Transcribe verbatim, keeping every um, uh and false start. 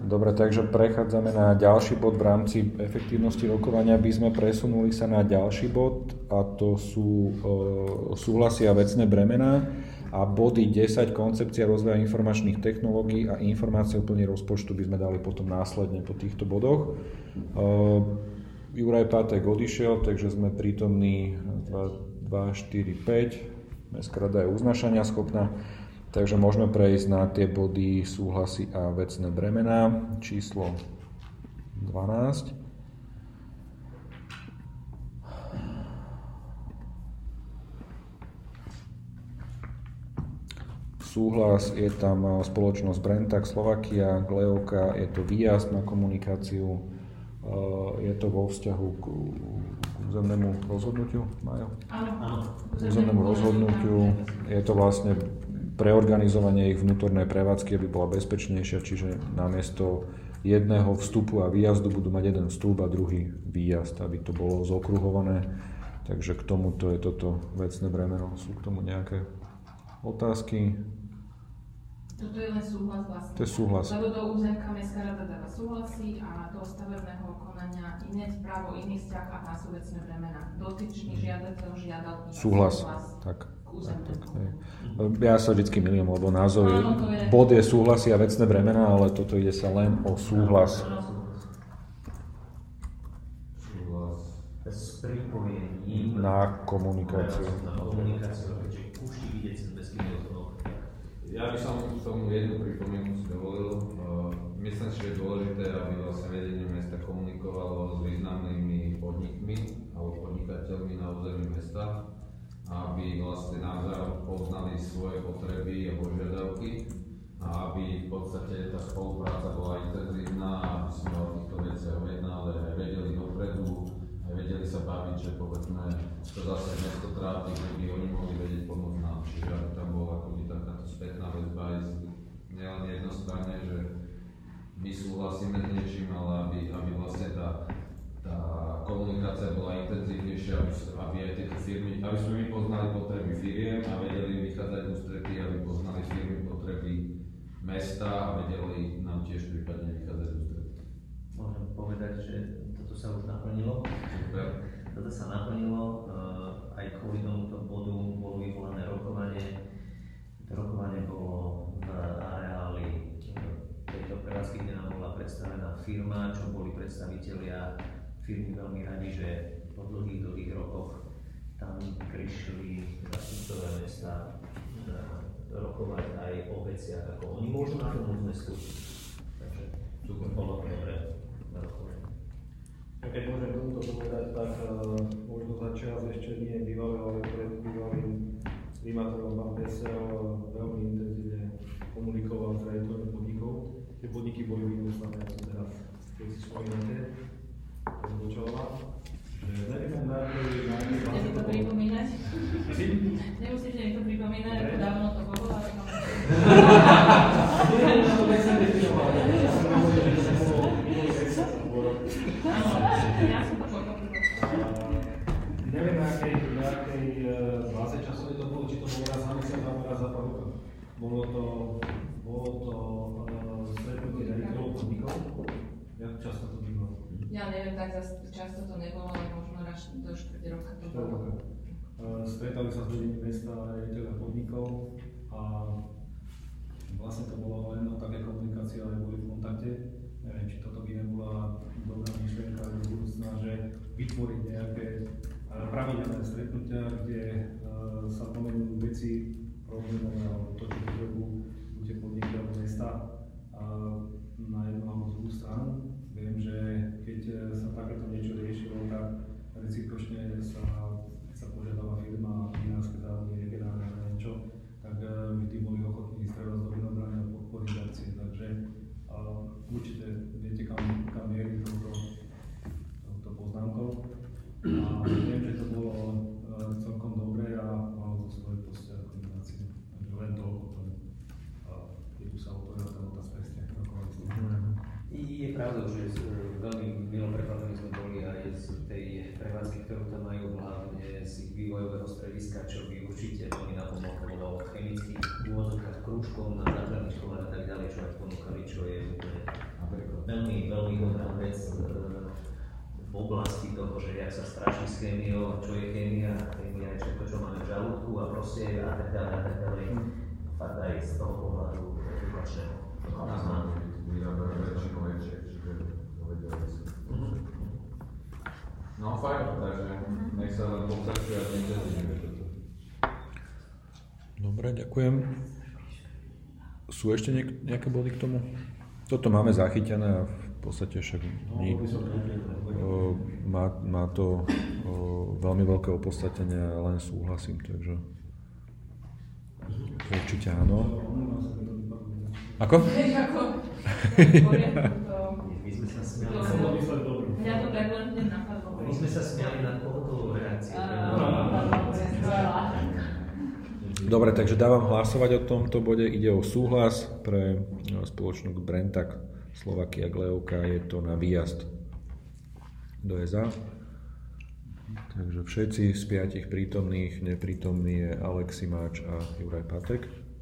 Dobre, takže prechádzame na ďalší bod v rámci efektívnosti rokovania. By sme presunuli sa na ďalší bod a to sú e, súhlasy a vecné bremená a body desať, koncepcia rozvoja informačných technológií a informácie o plne rozpočtu by sme dali potom následne po týchto bodoch. E, Juraj Pátek odišiel, takže sme prítomní dva, štyri, päť. Mestská rada je uznášania schopná. Takže môžeme prejsť na tie body súhlasy a vecné bremená. Číslo dvanásť. Súhlas, je tam spoločnosť Brenntag Slovakia, Gleovka, je to výjazd na komunikáciu, je to vo vzťahu k územnému rozhodnutiu, Majo? Áno. K územnému rozhodnutiu, je to vlastne preorganizovanie ich vnútornej prevádzky, aby bola bezpečnejšia, čiže namiesto jedného vstupu a výjazdu budú mať jeden vstup a druhý výjazd, aby to bolo zokruhované. Takže k tomuto je toto vecné bremeno. Sú k tomu nejaké otázky? Toto je len súhlas vlastne. To je súhlas. Lebo do územka Mestská rada dáva súhlasy a do stavebného konania iné právo, iný vzťah a na sú vecné bremená. Dotyčný žiadateľ žiadal súhlas. súhlas. Tak. Tak, tak, ja sa vždycky milím, lebo názov je, áno, je, bod je súhlasy a vecné bremená, ale toto ide sa len o súhlas. Súhlas s pripojením na komunikáciu. Na komunikáciu, keďže púšti vidieť cez bezký rozhodov. Ja by som k tomu jednu pripomienku si dovolil. Myslím si, že je dôležité, aby vlastne vedenie mesta komunikovalo s významnými podnikmi alebo podnikateľmi na území mesta, aby vlastne navzájom poznali svoje potreby a požiadavky a aby v podstate tá spolupráca bola intenzívna a aby sme o týchto veciach jednali aj vedeli dopredu, aj vedeli sa baviť, že povedzme, to zase mesto trápi, že by oni mohli vedieť pomôcť nám. Čiže aby tam bola akoby takáto spätná väzba aj nielen jednostranne, že my súhlasíme s niečím, ale aby, aby vlastne tá tá komunikácia bola intenzívnejšia, aby, aby aj tieto firmy, aby sme my poznali potreby firiem a vedeli vychádzať z ústretí, aby poznali firmy potreby mesta a vedeli nám tiež prípadne vychádzať z ústretí. Môžem povedať, že toto sa už naplnilo. Super. Toto sa naplnilo, aj kvôli tomuto bodu bolo vyvolané rokovanie. To rokovanie bolo v areáli tejto prevádzky, kde nám bola predstavená firma, čo boli predstavitelia firmy veľmi radi, že po dlhých, dlhých rokoch tam prišli zástupcovia mesta rokovať aj o veciach, ako oni môžu na tomu mestu. Takže super, bolo to dobré na rokovanie. Keď môžem tomuto povedať, tak uh, možno za čas ešte nie bývalý, ale pred bývalým primátorom pán Pesel veľmi intenzívne komunikoval s riaditeľmi podnikov. Tie podniky boli vymyslené, ako teraz, keď si spomínate. Rozpočala, že neviem, na akej Nemusíš mi to pripomínať. Nemusíš mi to pripomínať, ako dávno to bolo, ale no. Ja som to pochopila. Neviem, na akej báze časovej to bolo, či to bolo raz za mesiac, alebo raz za pol roka. Bolo to, bolo to stretnutie riaditeľov podnikov. Jak často to bývalo? Ja neviem, tak často to nebolo, ale možno raz do štvrť roka to bolo. Stretali sa s vedením mesta a riaditeľa podnikov a vlastne to bolo len o také komunikácii, ale boli v kontakte. Neviem, či toto by nebola dobrá myšlienka do budúcna, že vytvoriť nejaké pravidelné stretnutia, kde sa pomenujú veci, problémov alebo to, čo potrebujú tie podniky alebo mesta na jednu alebo druhú stranu. Viem, že keď sa takéto niečo riešilo, tak recipročne sa, sa požiadala firma, vinárske závody, regionálne a niečo, tak vždy boli ochotní strebať do vinobrania a podporiť akcie. Takže uh, určite viete, kam, kam mierí touto, touto poznámkou. A viem, že to bolo uh, celkom dobré a malo to svoje poste a kombinácie. Takže len toľko tomu. Uh, je tu sa otvorila tá otázka, ste rokovali s tým. Je pravda, že veľmi milo prekvapení sme boli aj z tej prevádzky, ktorú tam majú hlavne z ich vývojového strediska, čo by určite veľmi napomohlo do chemických úvodzovkách krúžkov na základných školách a tak ďalej, čo aj ponúkali, čo je úplne veľmi dobrá vec v oblasti toho, že jak sa straší s chémiou, čo je chémia, chémia je všetko, čo máme v žalúdku a proste a tak ďalej a tak ďalej. Fakt aj z toho pohľadu edukačného. Vyrábame väčšinu väčšie, čiže povedali si. No fajn, takže nech sa len pokračuje a intenzívne toto. Dobre, ďakujem. Sú ešte niek- nejaké body k tomu? Toto máme zachytené a v podstate však ní, o, má, má to o, veľmi veľké opodstatnenie a len súhlasím, takže určite áno. Ako? My sme sa smiali To- na Mňa to tak len hneď napadlo. My sme sa smiali na pohotovú reakciu. Dobre, takže dávam hlasovať o tomto bode. Ide o súhlas pre spoločnosť Brenntag Slovakia Gleovka. Je to na výjazd. Kto je za? Takže všetci z piatich prítomných, neprítomný je Alexi Máč a Juraj Patek.